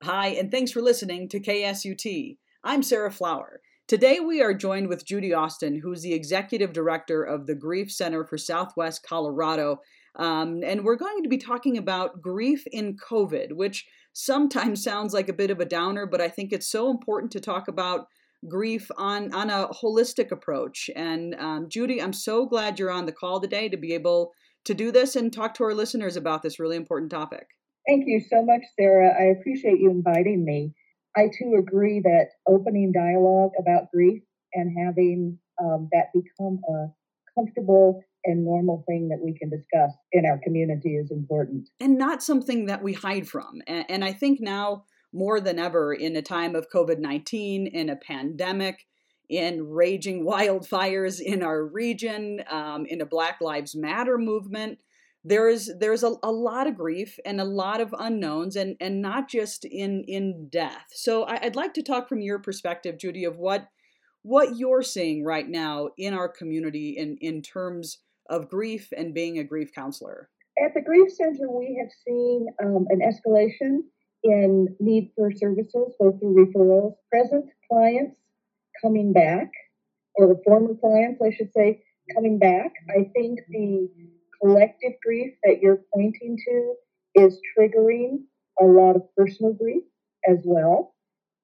Hi, and thanks for listening to KSUT. I'm Sarah Flower. Today we are joined with Judy Austin, who's the Executive Director of the Grief Center for Southwest Colorado. And we're going to be talking about grief in COVID, which sometimes sounds like a bit of a downer, but I think it's so important to talk about grief on a holistic approach. And Judy, I'm so glad you're on the call today to be able to do this and talk to our listeners about this really important topic. Thank you so much, Sarah. I appreciate you inviting me. I too agree that opening dialogue about grief and having that become a comfortable and normal thing that we can discuss in our community is important. And not something that we hide from. And I think now more than ever, in a time of COVID-19, in a pandemic, in raging wildfires in our region, in a Black Lives Matter movement, there's a lot of grief and a lot of unknowns, and not just in death. So I'd like to talk from your perspective, Judy, of what you're seeing right now in our community in terms of grief and being a grief counselor. At the Grief Center, we have seen an escalation in need for services, both through referrals, present clients coming back, or the former clients, I should say, coming back. I think the collective grief that you're pointing to is triggering a lot of personal grief as well.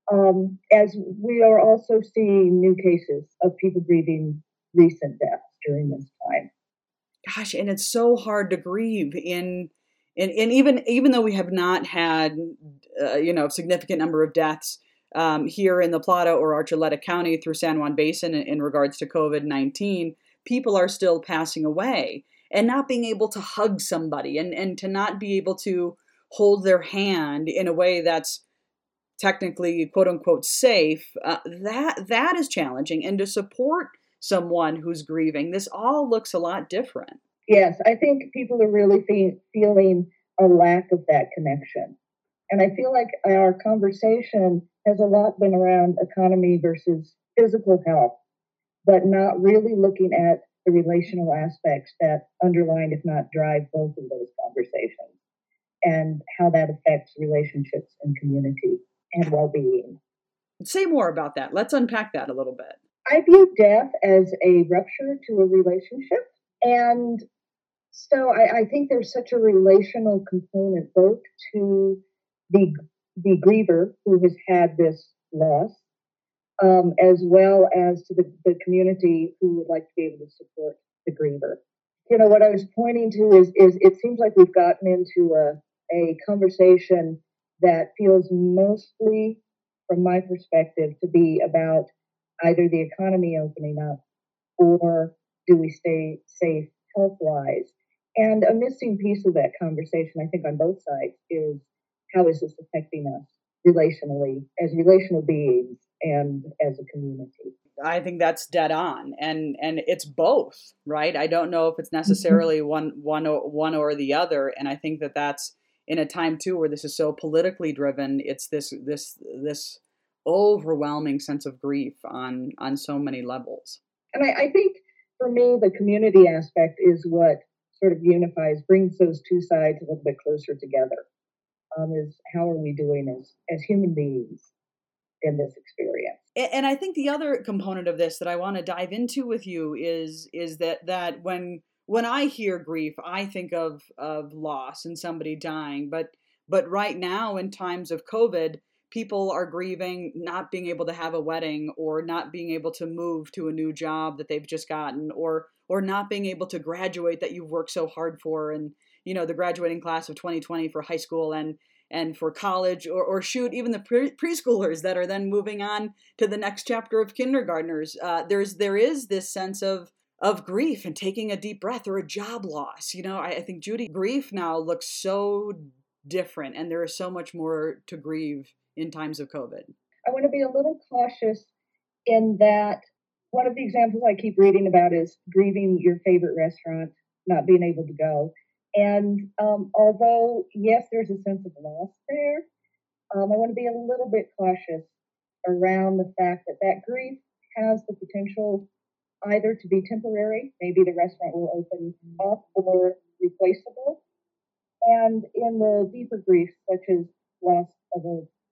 As we are also seeing new cases of people grieving recent deaths during this time. Gosh, and it's so hard to grieve in even though we have not had significant number of deaths here in La Plata or Archuleta County through San Juan Basin in regards to COVID-19, people are still passing away, and not being able to hug somebody and to not be able to hold their hand in a way that's technically quote unquote safe, that is challenging. And to support someone who's grieving, this all looks a lot different. Yes, I think people are really feeling a lack of that connection. And I feel like our conversation has a lot been around economy versus physical health, but not really looking at the relational aspects that underline, if not drive, both of those conversations, and how that affects relationships and community and well-being. Say more about that. Let's unpack that a little bit. I view death as a rupture to a relationship. And so I think there's such a relational component both to the the griever who has had this loss, as well as to the community who would like to be able to support the griever. You know, what I was pointing to is it seems like we've gotten into a conversation that feels mostly, from my perspective, to be about either the economy opening up or do we stay safe health wise. And a missing piece of that conversation, I think, on both sides is how is this affecting us relationally as relational beings and as a community? I think that's dead on, and it's both, right? I don't know if it's necessarily one or the other, and I think that that's in a time too where this is so politically driven. It's this overwhelming sense of grief on so many levels. And I think for me, the community aspect is what sort of unifies, brings those two sides a little bit closer together. Is how are we doing as human beings in this experience? And I think the other component of this that I want to dive into with you is that when I hear grief, I think of loss and somebody dying. But right now, in times of COVID, people are grieving not being able to have a wedding, or not being able to move to a new job that they've just gotten, or not being able to graduate that you've worked so hard for. And the graduating class of 2020 for high school and for college, or shoot, even the preschoolers that are then moving on to the next chapter of kindergartners. There is this sense of grief and taking a deep breath, or a job loss. I think, Judy, grief now looks so different, and there is so much more to grieve in times of COVID. I want to be a little cautious in that one of the examples I keep reading about is grieving your favorite restaurant, not being able to go. And although, yes, there's a sense of loss there, I want to be a little bit cautious around the fact that that grief has the potential either to be temporary, maybe the restaurant will open up, or replaceable. And in the deeper grief, such as loss of a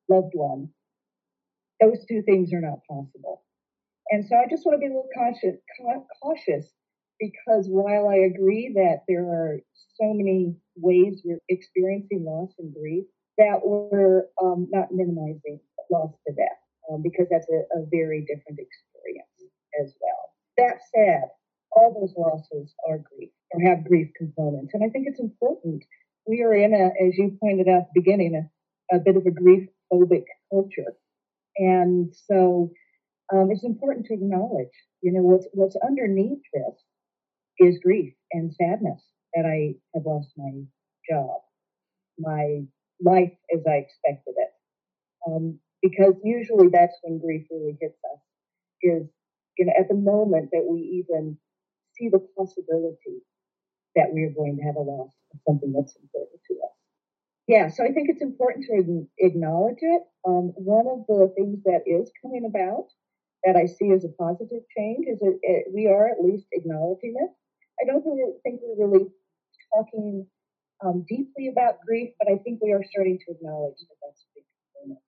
loved one, those two things are not possible. And so I just want to be a little cautious because while I agree that there are so many ways we're experiencing loss and grief, that we're not minimizing loss to death because that's a very different experience as well. That said, all those losses are grief or have grief components. And I think it's important. We are in as you pointed out at the beginning, a bit of a grief phobic culture. And so it's important to acknowledge, what's underneath this is grief and sadness that I have lost my job, my life as I expected it. Because usually that's when grief really hits us, is at the moment that we even see the possibility that we are going to have a loss of something that's important to us. Yeah, so I think it's important to acknowledge it. One of the things that is coming about that I see as a positive change is that we are at least acknowledging it. I don't think we're really talking deeply about grief, but I think we are starting to acknowledge that that's a big component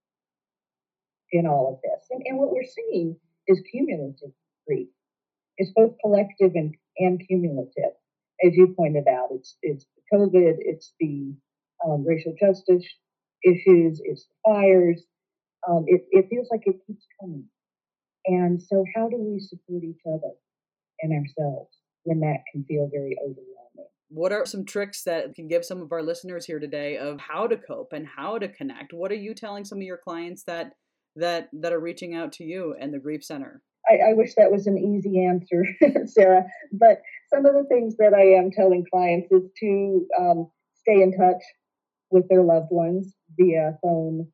in all of this. And what we're seeing is cumulative grief. It's both collective and cumulative. As you pointed out, it's COVID, it's the racial justice issues, it's the fires. It feels like it keeps coming. And so how do we support each other and ourselves when that can feel very overwhelming? What are some tricks that can give some of our listeners here today of how to cope and how to connect? What are you telling some of your clients that are reaching out to you and the Grief Center? I wish that was an easy answer, Sarah. But some of the things that I am telling clients is to stay in touch with their loved ones via phone,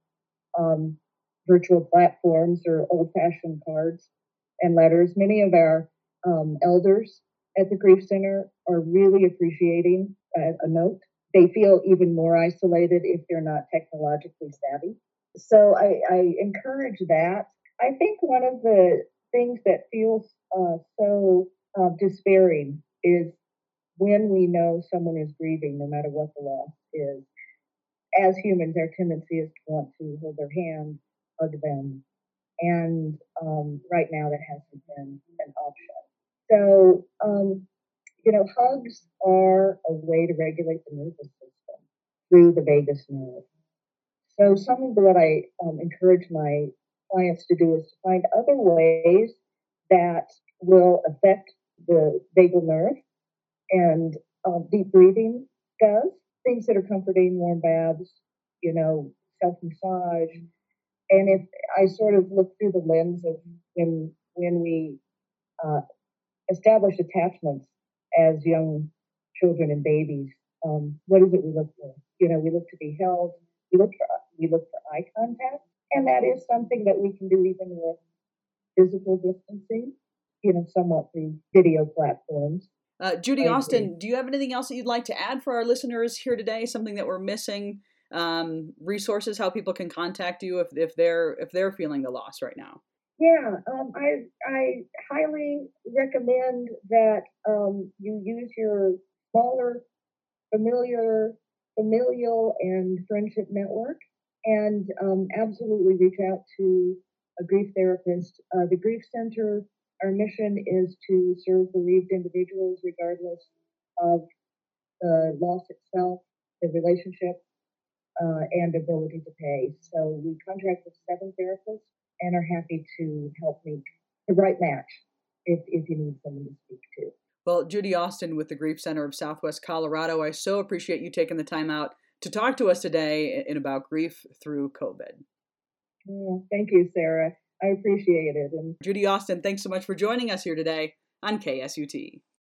virtual platforms, or old-fashioned cards and letters. Many of our elders at the Grief Center are really appreciating a note. They feel even more isolated if they're not technologically savvy. So I encourage that. I think one of the things that feels so despairing is when we know someone is grieving, no matter what the loss is. As humans, our tendency is to want to hold their hand, hug them, and right now that hasn't been an option. So, hugs are a way to regulate the nervous system through the vagus nerve. So some of what I encourage my clients to do is to find other ways that will affect the vagal nerve, and deep breathing does. Things that are comforting, warm baths, self-massage. And if I sort of look through the lens of when we establish attachments as young children and babies, what is it we look for? We look to be held. We look for eye contact, and that is something that we can do even with physical distancing. Somewhat through video platforms. Judy Austin, do you have anything else that you'd like to add for our listeners here today? Something that we're missing? Resources, how people can contact you if they're feeling the loss right now? Yeah, I highly recommend that you use your smaller familial and friendship network, and absolutely reach out to a grief therapist. The Grief Center, our mission is to serve bereaved individuals regardless of the loss itself, the relationship, and ability to pay. So we contract with 7 therapists and are happy to help make the right match if you need someone to speak to. Well, Judy Austin with the Grief Center of Southwest Colorado, I so appreciate you taking the time out to talk to us today about grief through COVID. Thank you, Sarah. I appreciate it. And Judy Austin, thanks so much for joining us here today on KSUT.